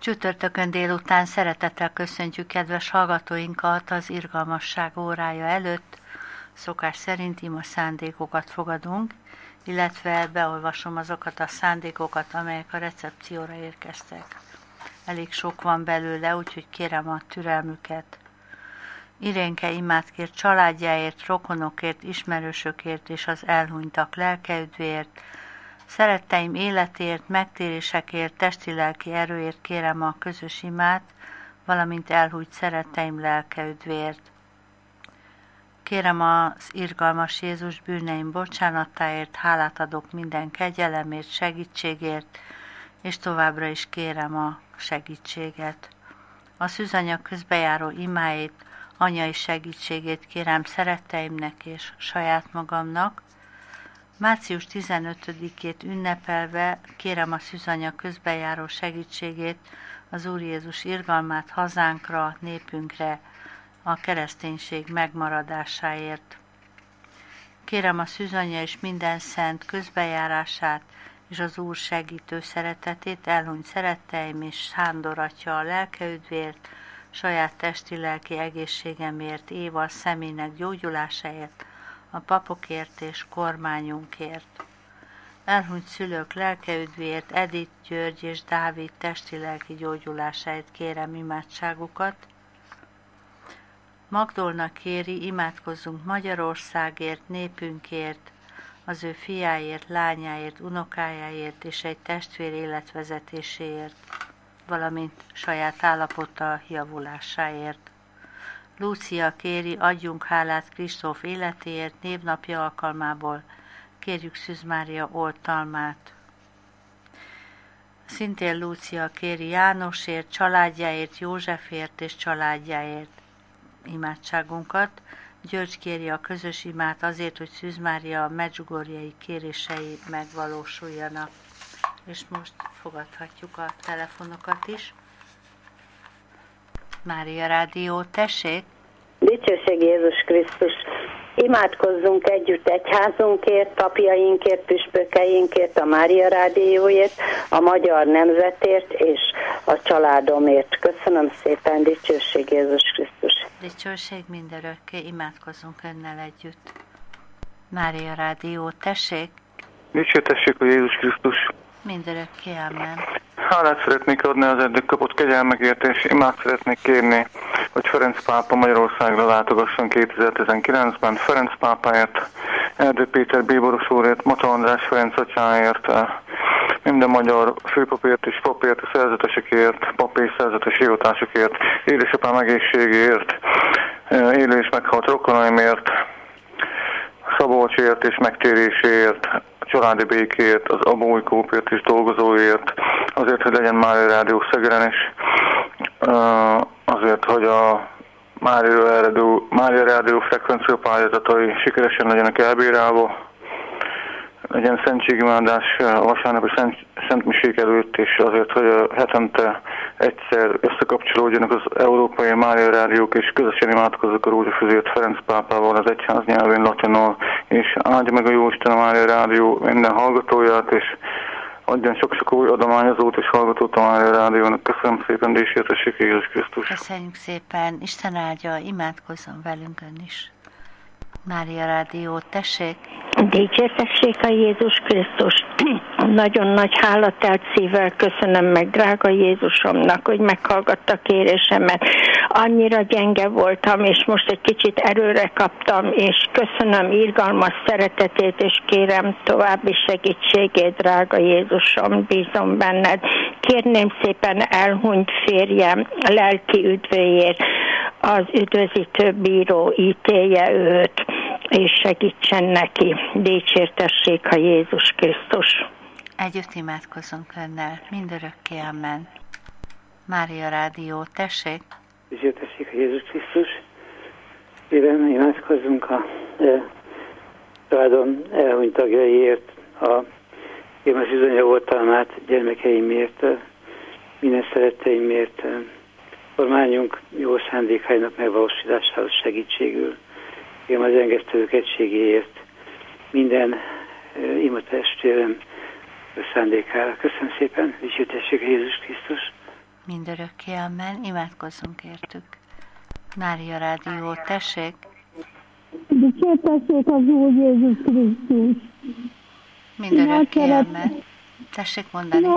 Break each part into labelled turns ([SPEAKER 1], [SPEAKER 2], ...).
[SPEAKER 1] Csütörtökön délután szeretettel köszöntjük kedves hallgatóinkat az irgalmasság órája előtt. Szokás szerint ima szándékokat fogadunk, illetve beolvasom azokat a szándékokat, amelyek a recepcióra érkeztek. Elég sok van belőle, úgyhogy kérem a türelmüket. Irénke imát kér családjáért, rokonokért, ismerősökért és az elhunytak lelkeüdvéért. Szeretteim életért, megtérésekért, testi-lelki erőért kérem a közös imát, valamint elhúnyt szeretteim lelkeüdvéért. Kérem az irgalmas Jézus bűneim bocsánatáért, hálát adok minden kegyelemért, segítségért, és továbbra is kérem a segítséget. A szűzanya közbejáró imáit, anyai segítségét kérem szeretteimnek és saját magamnak. Március 15-ét ünnepelve kérem a szűzanya közbejáró segítségét, az Úr Jézus irgalmát hazánkra, népünkre, a kereszténység megmaradásáért. Kérem a szűzanya és minden szent közbejárását, és az Úr segítő szeretetét, elhunyt szeretteim és Sándor atya a lelkeüdvért, saját testi-lelki egészségemért, Éva személynek gyógyulásáért, a papokért és kormányunkért. Elhunyt szülők lelkeüdvéért, Edith, György és Dávid testi-lelki gyógyulásáért kérem imádságukat. Magdolna kéri, imádkozzunk Magyarországért, népünkért, az ő fiáért, lányáért, unokájáért és egy testvér életvezetéséért, valamint saját állapota javulásáért. Lúcia kéri, adjunk hálát Kristóf életéért, névnapja alkalmából, kérjük Szűz Mária oltalmát. Szintén Lúcia kéri Jánosért, családjáért, Józsefért és családjáért imádságunkat. György kéri a közös imát azért, hogy Szűz Mária medjugorjei kérései megvalósuljanak. És most fogadhatjuk a telefonokat is. Mária Rádió, tessék!
[SPEAKER 2] Dicsőség Jézus Krisztus! Imádkozzunk együtt egyházunkért, papjainkért, püspökeinkért, a Mária Rádióért, a magyar nemzetért és a családomért. Köszönöm szépen, dicsőség Jézus Krisztus!
[SPEAKER 1] Dicsőség mindörökké, imádkozzunk önnel együtt. Mária Rádió, tessék!
[SPEAKER 3] Dicsőtessék a Jézus Krisztus!
[SPEAKER 1] Mindörökké, amen.
[SPEAKER 3] Hálát szeretnék adni az eddig kapott kegyelmekért, és imát szeretnék kérni, hogy Ferenc pápa Magyarországra látogasson 2019-ben. Ferenc pápáért, Erdő Péter bíboros úrért, Mata András Ferenc atyáért, minden magyar főpapért és papért, a szerzetesekért, pap és szerzetes hivatásokért, édesapám egészségéért, élő és meghalt rokonaimért, Szabolcsért és megtéréséért, családi békért, az Abólykópért és dolgozóért, azért, hogy legyen Mária Rádió Szegeden is, azért, hogy a Mária Rádió frekvencia pályázatai sikeresen legyenek elbírálva, legyen szentségimádás a vasárnapi szentmisék előtt, és azért, hogy hetente egyszer összekapcsolódjanak az európai Mária Rádiók, és közösen imádkozzuk a Rózsafűzért Ferenc pápával az egyház nyelvén latinul, és áldja meg a Jóisten a Mária Rádió minden hallgatóját, és adjon sok-sok új adományozót és hallgatót a Mária Rádiónak. Köszönöm szépen, dicsértessék Jézus Krisztus!
[SPEAKER 1] Köszönjük szépen, Isten áldja, imádkozzon velünk ön is. Mária Rádió, tessék!
[SPEAKER 4] Dicsértessék a Jézus Krisztus! Nagyon nagy hálatelt szívvel köszönöm meg drága Jézusomnak, hogy meghallgatta kérésemet. Annyira gyenge voltam, és most egy kicsit erőre kaptam, és köszönöm irgalmas szeretetét, és kérem további segítségét, drága Jézusom, bízom benned. Kérném szépen elhunyt férjem lelki üdvéért, az üdvözítő bíró ítélje őt, és segítsen neki. Dicsértessék a Jézus Krisztus!
[SPEAKER 1] Együtt imádkozzunk önnel, mindörökké, amen. Mária Rádió, tessék!
[SPEAKER 5] Dicsértessék a Jézus Krisztus! Kérem, imádkozzunk a családom elhunyt tagjaiért, kérem az üzanya oltalmát gyermekeimért, minden szeretteimért, kormányunk jó szándékainak megvalósításához segítségül. Kérem az engesztelők egységéért, minden imatestvérem szándékára. Köszönöm szépen, dicsértessék a Jézus Krisztus!
[SPEAKER 1] Mindörökké amen. Imádkozzunk értük. Mária Rádió, tessék!
[SPEAKER 6] Dicsértessék az Úr Jézus Krisztus!
[SPEAKER 1] Mindörökké amen. Tessék mondani.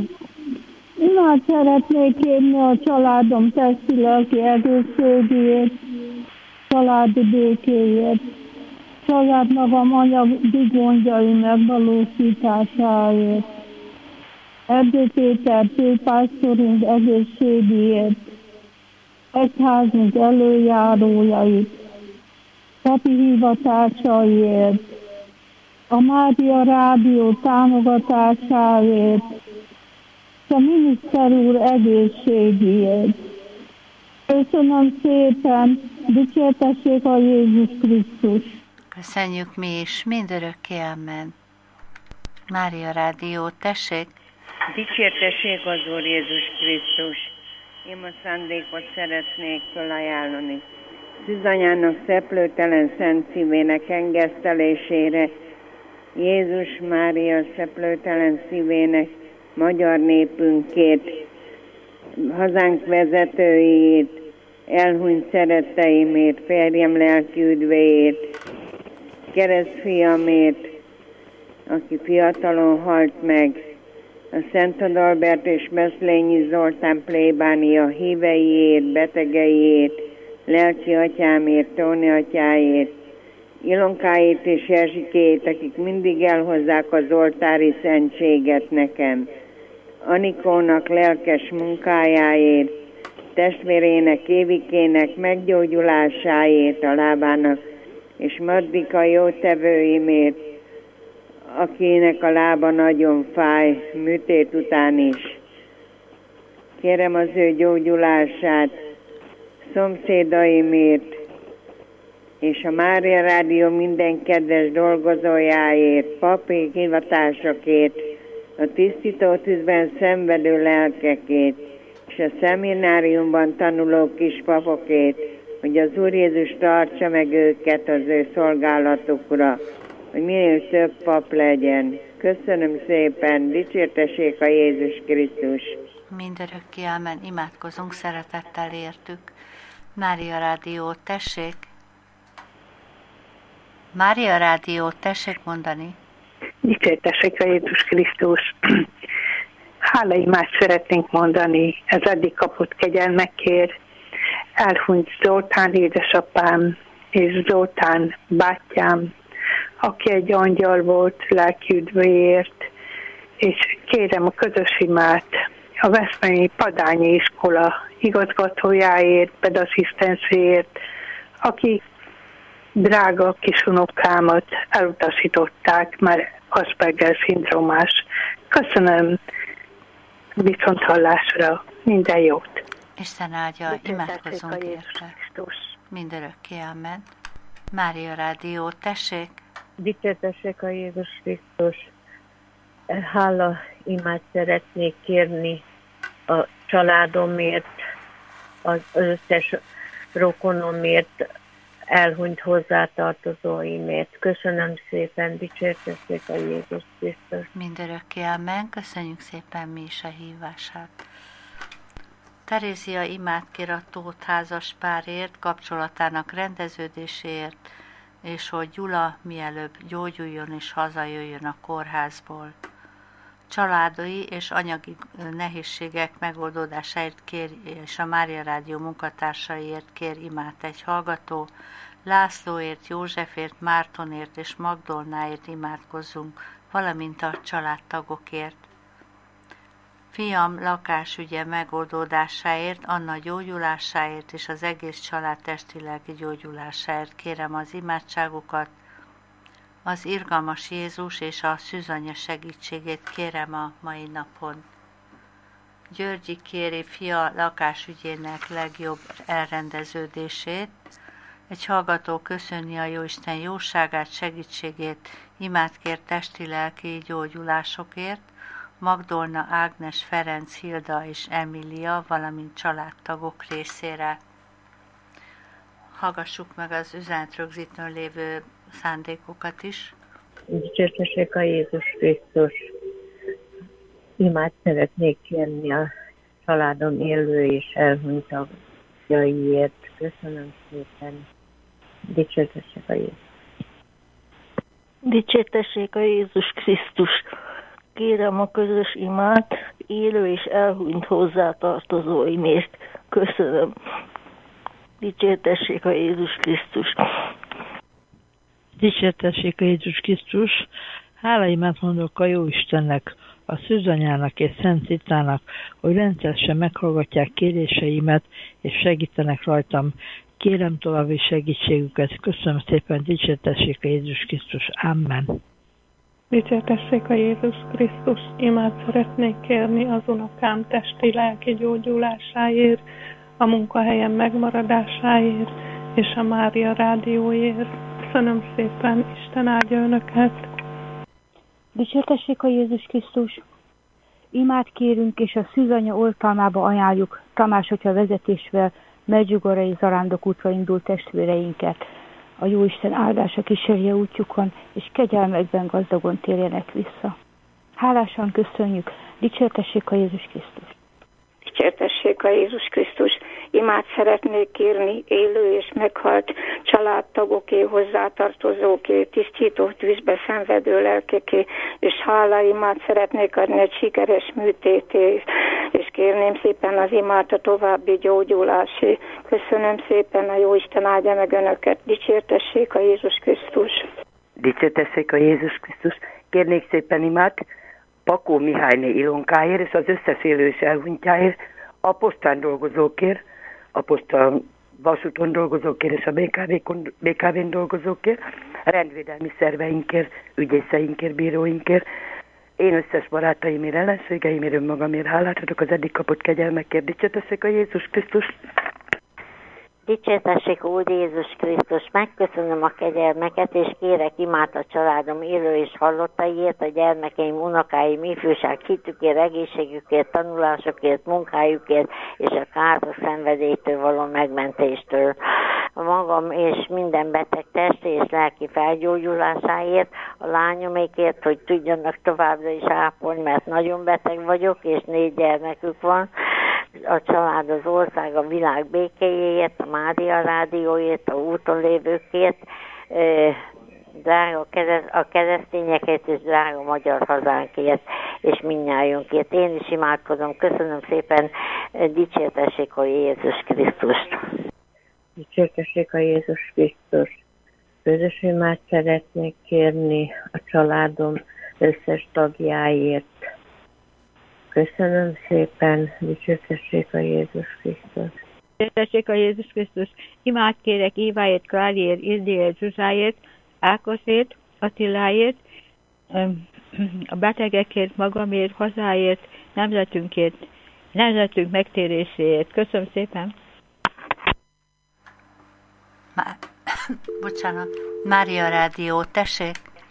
[SPEAKER 6] Imád szeretnék kérni a családom testi-lelki egészségéért, családi békéért, saját magam anyagi gondjai megvalósításáért, Erdő Péter főpásztorunk egészségéért, egyházunk előjárójait, papi hivatásaiért, a Mária Rádió támogatásáért, és a miniszter úr egészségéért. Köszönöm szépen, dicsértessék a Jézus Krisztus!
[SPEAKER 1] Köszönjük mi is, mindörökké amen. Mária Rádió, tessék!
[SPEAKER 7] Dicsértessék az Úr Jézus Krisztus! Én a szándékot szeretnék felajánlani. Szűzanyának szeplőtelen szent szívének engesztelésére, Jézus Mária szeplőtelen szívének, magyar népünkért, hazánk vezetőiért, elhunyt szeretteimért, férjem lelki üdvéért, keresztfiamért, aki fiatalon halt meg, a Szent Adalbert és Beszlényi Zoltán plébánia híveiért, betegeiért, lelki atyámért, Tóni atyáért, Ilonkáért és Erzsikét, akik mindig elhozzák az oltári szentséget nekem, Anikónak lelkes munkájáért, testvérének, Évikének meggyógyulásáért a lábának, és Mardika jótevőimért, akinek a lába nagyon fáj, műtét után is. Kérem az ő gyógyulását, szomszédaimért, és a Mária Rádió minden kedves dolgozójáért, papi hivatásokért, a tisztító tűzben szenvedő lelkekért, és a szemináriumban tanuló kispapokért, hogy az Úr Jézus tartsa meg őket az ő szolgálatukra, hogy minél több pap legyen. Köszönöm szépen, dicsértessék a Jézus Krisztus!
[SPEAKER 1] Mindörökké amen. Imádkozunk, szeretettel értük. Mária Rádió, tessék! Mária Rádió, tessék mondani.
[SPEAKER 8] Dicsértessék a Jézus Krisztus! Hálaimát szeretnénk mondani ez eddig kapott kegyelmekért. Elhunyt Zoltán édesapám és Zoltán bátyám, aki egy angyal volt lelki üdvéért, és kérem a közös imát a Veszprémi Padányi Iskola igazgatójáért, pedasszisztenséért, akik drága kisunokámat elutasították, már Asperger-szindrómás. Köszönöm, viszonthallásra, minden jót!
[SPEAKER 1] Isten áldja, imádkozzunk érte. Mindörökké amen. Mária Rádió, tessék!
[SPEAKER 9] Dicsértessék a Jézus Krisztus! Hála imát szeretnék kérni a családomért, az összes rokonomért, elhunyt hozzátartozóimért. Köszönöm szépen, dicsértessék a Jézus Krisztus!
[SPEAKER 1] Mindörökké amen. Köszönjük szépen mi is a hívását. Terézia imát kér a Tóth házas párért, kapcsolatának rendeződéséért, és hogy Gyula mielőbb gyógyuljon és hazajöjjön a kórházból. Családai és anyagi nehézségek megoldódásáért kér, és a Mária Rádió munkatársaiért kér imát egy hallgató. Lászlóért, Józsefért, Mártonért és Magdolnáért imádkozzunk, valamint a családtagokért. Fiam lakásügye megoldódásáért, Anna gyógyulásáért és az egész család testi-lelki gyógyulásáért kérem az imádságokat. Az irgalmas Jézus és a szűzanya segítségét kérem a mai napon. Györgyi kéri fia lakásügyének legjobb elrendeződését. Egy hallgató köszönni a Jóisten jóságát, segítségét, imát kér testi-lelki gyógyulásokért. Magdolna, Ágnes, Ferenc, Hilda és Emília, valamint családtagok részére. Hallgassuk meg az üzenetrögzítőn lévő szándékokat is.
[SPEAKER 9] Dicsértessék a Jézus Krisztus! Imát szeretnék kérni a családom élő és elhunyt tagjaiért. Köszönöm szépen. Dicsértessék a Jézus.
[SPEAKER 10] Dicsértessék a Jézus Krisztus. Kérem a közös imát élő és elhunyt hozzátartozóimért. Köszönöm. Dicsértessék a Jézus Krisztus.
[SPEAKER 11] Dicsértessék a Jézus Krisztus. Hálaimát mondok a Jóistennek, a Szűzanyának és Szent Citának, hogy rendszeresen meghallgatják kéréseimet és segítenek rajtam. Kérem további segítségüket. Köszönöm szépen, dicsértessék a Jézus Krisztus. Amen.
[SPEAKER 6] Dicsértessék a Jézus Krisztus. Imát szeretnék kérni az unokám testi-lelki gyógyulásáért, a munkahelyem megmaradásáért és a Mária rádióért. Köszönöm szépen, Isten áldja önöket.
[SPEAKER 12] Dicsértessék a Jézus Krisztus. Imát kérünk, és a Szűzanya oltalmába ajánljuk Tamás atya vezetésével Medjugorjai zarándok útra indult testvéreinket. A Jóisten áldása kísérje útjukon, és kegyelmekben gazdagon térjenek vissza. Hálásan köszönjük, dicsértessék a Jézus Krisztus.
[SPEAKER 2] Dicsértessék a Jézus Krisztus. Imát szeretnék kérni élő és meghalt családtagoké, hozzátartozóké, tisztító tűzbe szenvedő lelkeké, és hálaimát szeretnék adni egy sikeres műtété, és kérném szépen az imát a további gyógyulásé. Köszönöm szépen, a Jóisten áldja meg önöket. Dicsértessék a Jézus Krisztus.
[SPEAKER 13] Dicsértessék a Jézus Krisztus. Kérnék szépen imát Pakó Mihályné Ilonkáért és az összes élő és elhunytjáért, a postán dolgozókért, a posta vasúton dolgozókért és a BKV-n dolgozókért, a rendvédelmi szerveinkért, ügyészeinkért, bíróinkért, én összes barátaimért, ellenségeimért, önmagamért hálát adok az eddig kapott kegyelmekért. Dicsértessék a Jézus Krisztus.
[SPEAKER 14] Dicsértessék Úr Jézus Krisztus, megköszönöm a kegyelmeket, és kérek imát a családom élő és hallottaiért, a gyermekeim, unokáim, ifjúság hitükért, egészségükért, tanulásokért, munkájukért, és a káros szenvedélytől való megmentéstől. A magam és minden beteg testi és lelki felgyógyulásáért, a lányomékért, hogy tudjanak továbbra is ápolni, mert nagyon beteg vagyok, és 4 gyermekük van, a család, az ország, a világ békéjéért, a Mária rádióért, a úton lévőkért, drága a keresztényekért és drága magyar hazánkért, és mindnyájunkért. Én is imádkozom. Köszönöm szépen, dicsértessék a Jézus Krisztust.
[SPEAKER 9] Dicsértessék a Jézus Krisztus. Közös imát szeretnék kérni a családom összes tagjáért. Köszönöm szépen, dicsértessék a Jézus Krisztus.
[SPEAKER 4] Dicsértessék a Jézus Krisztus. Imát kérek Éváért, Kláriért, Ildiért, Zsuzsáért, Ákosért, Attiláért, a betegekért, magamért, hazáért, nemzetünk megtéréséért. Köszönöm szépen.
[SPEAKER 1] Bocsánat. Mária Rádió, tessék.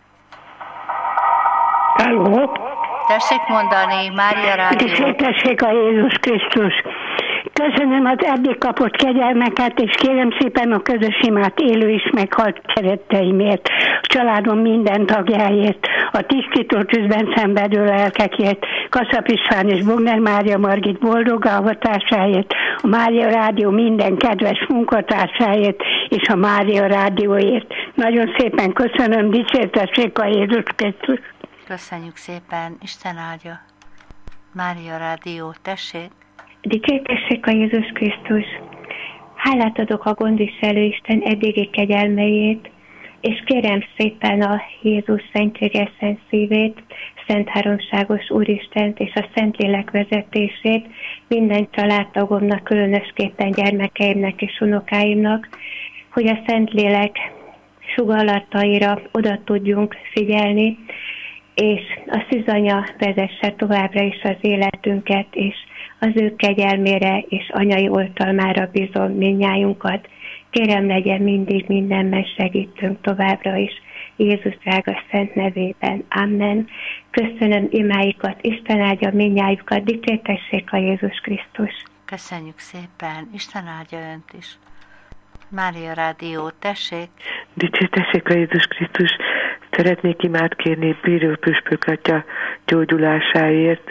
[SPEAKER 8] Halló?
[SPEAKER 1] Tessék mondani, Mária Rádió.
[SPEAKER 8] Dicsértessék a Jézus Krisztus. Köszönöm az eddig kapott kegyelmeket, és kérem szépen a közös imát élő is meghalt szeretteimért, a családom minden tagjáért, a tisztító tűzben szenvedő lelkekért, Kaszap István és Bogner Mária Margit boldog avatásáért, a Mária Rádió minden kedves munkatársáért, és a Mária Rádióért. Nagyon szépen köszönöm, dicsértessék a Jézus Krisztus.
[SPEAKER 1] Köszönjük szépen, Isten áldja. Mária Rádió, tessék.
[SPEAKER 15] Dicsértessék a Jézus Krisztus. Hálát adok a gondviselő Isten eddigi kegyelmeiért, és kérem szépen a Jézus szentséges szent szívét, Szent Háromságos Úristent és a Szentlélek vezetését minden családtagomnak, különösképpen gyermekeimnek és unokáimnak, hogy a Szentlélek sugallataira oda tudjunk figyelni, és a Szűzanya vezesse továbbra is az életünket, és az ő kegyelmére és anyai oltalmára bízom mindnyájunkat. Kérem, legyen mindig mindenben segítünk továbbra is. Jézus drága szent nevében. Amen. Köszönöm imáikat, Isten áldja mindnyájukat, dicsértessék a Jézus Krisztus.
[SPEAKER 1] Köszönjük szépen, Isten áldja önt is. Mária Rádió, tessék.
[SPEAKER 16] Dicsértessék a Jézus Krisztus. Szeretnék imát kérni Bíró Püspök atya gyógyulásáért, a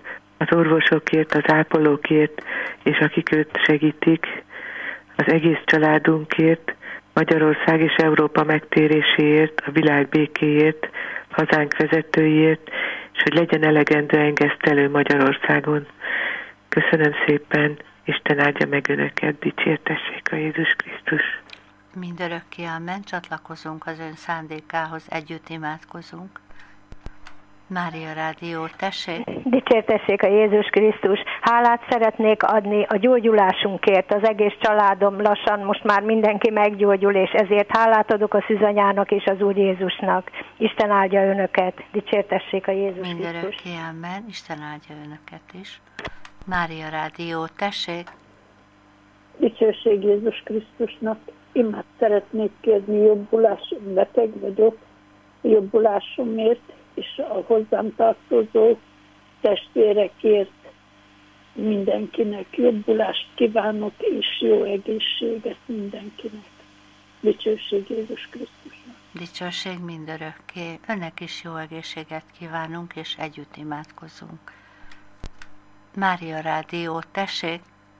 [SPEAKER 16] az orvosokért, az ápolókért, és akik őt segítik, az egész családunkért, Magyarország és Európa megtéréséért, a világ békéért, hazánk vezetőiért, és hogy legyen elegendő engesztelő Magyarországon. Köszönöm szépen, Isten áldja meg önöket, dicsértessék a Jézus Krisztus.
[SPEAKER 1] Mindörökké amen, csatlakozunk az ön szándékához, együtt imádkozunk. Mária Rádió, tessék!
[SPEAKER 4] Dicsértessék a Jézus Krisztus! Hálát szeretnék adni a gyógyulásunkért. Az egész családom lassan most már mindenki meggyógyul, és ezért hálát adok a szűzanyának és az Úr Jézusnak. Isten áldja önöket! Dicsértessék a Jézus Krisztus!
[SPEAKER 1] Mindörökké amen, Isten áldja önöket is. Mária Rádió, tessék!
[SPEAKER 17] Dicsőség Jézus Krisztusnak! Imát szeretnék kérni, jobbulásom, beteg vagyok, jobbulásomért, és a hozzám tartozó testvérekért mindenkinek jobbulást kívánok, és jó egészséget mindenkinek. Dicsőség Jézus Krisztusnak.
[SPEAKER 1] Dicsőség mindörökké. Önnek is jó egészséget kívánunk, és együtt imádkozunk. Mária Rádió, tessék!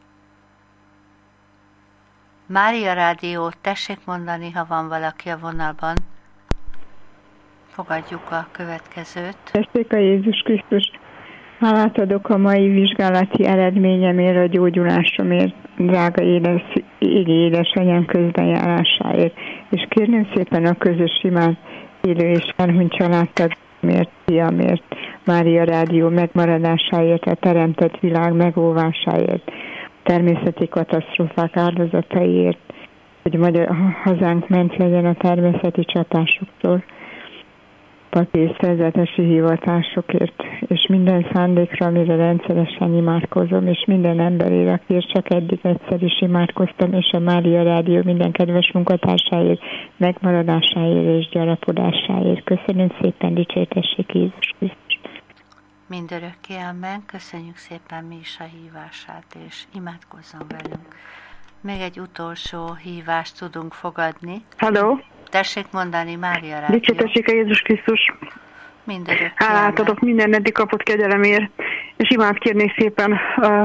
[SPEAKER 1] Mária Rádió, tessék mondani, ha van valaki a vonalban. Fogadjuk a következőt.
[SPEAKER 18] Tessék a Jézus Krisztus! Hálát adok a mai vizsgálati eredményemért, a gyógyulásomért, drága édesanyám közbenjárásáért, és kérném szépen a közös imát élő és elhunyt családtagomért, fiamért, Mária Rádió megmaradásáért, a teremtett világ megóvásáért, természeti katasztrófák áldozataiért, hogy hazánk ment legyen a természeti csatásoktól, és szerzetesi hivatásokért, és minden szándékra, amire rendszeresen imádkozom, és minden emberére, akiért csak eddig egyszer is imádkoztam, és a Mária Rádió minden kedves munkatársáért, megmaradásáért és gyarapodásáért. Köszönöm szépen, dicsértessék Jézus Krisztus.
[SPEAKER 1] Mindörökké amen, köszönjük szépen mi is a hívását, és imádkozzon velünk. Még egy utolsó hívást tudunk fogadni.
[SPEAKER 19] Halló!
[SPEAKER 1] Tessék mondani, Mária Rádió.
[SPEAKER 19] Dicsértessék a Jézus Krisztus!
[SPEAKER 1] Mindörökké
[SPEAKER 19] hálát adok minden eddig kapott kegyelemért, és imát kérnék szépen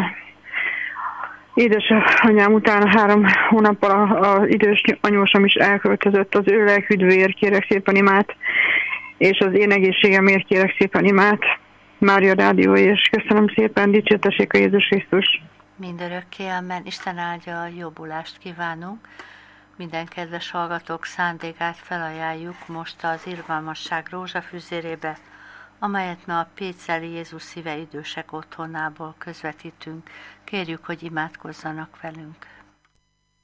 [SPEAKER 19] édesanyám után 3 hónappal az idős anyósom is elköltözött, az ő lelküdvőért kérek szépen imát, és az én egészségemért kérek szépen imát, Mária Rádió, és köszönöm szépen, dicsértessék a Jézus Krisztus!
[SPEAKER 1] Mindörökké amen, Isten áldja, a jobbulást kívánunk. Minden kedves hallgatók szándékát felajánljuk most az Irgalmasság rózsafüzérébe, amelyet ma a Péceli Jézus Szíve Idősek Otthonából közvetítünk. Kérjük, hogy imádkozzanak velünk.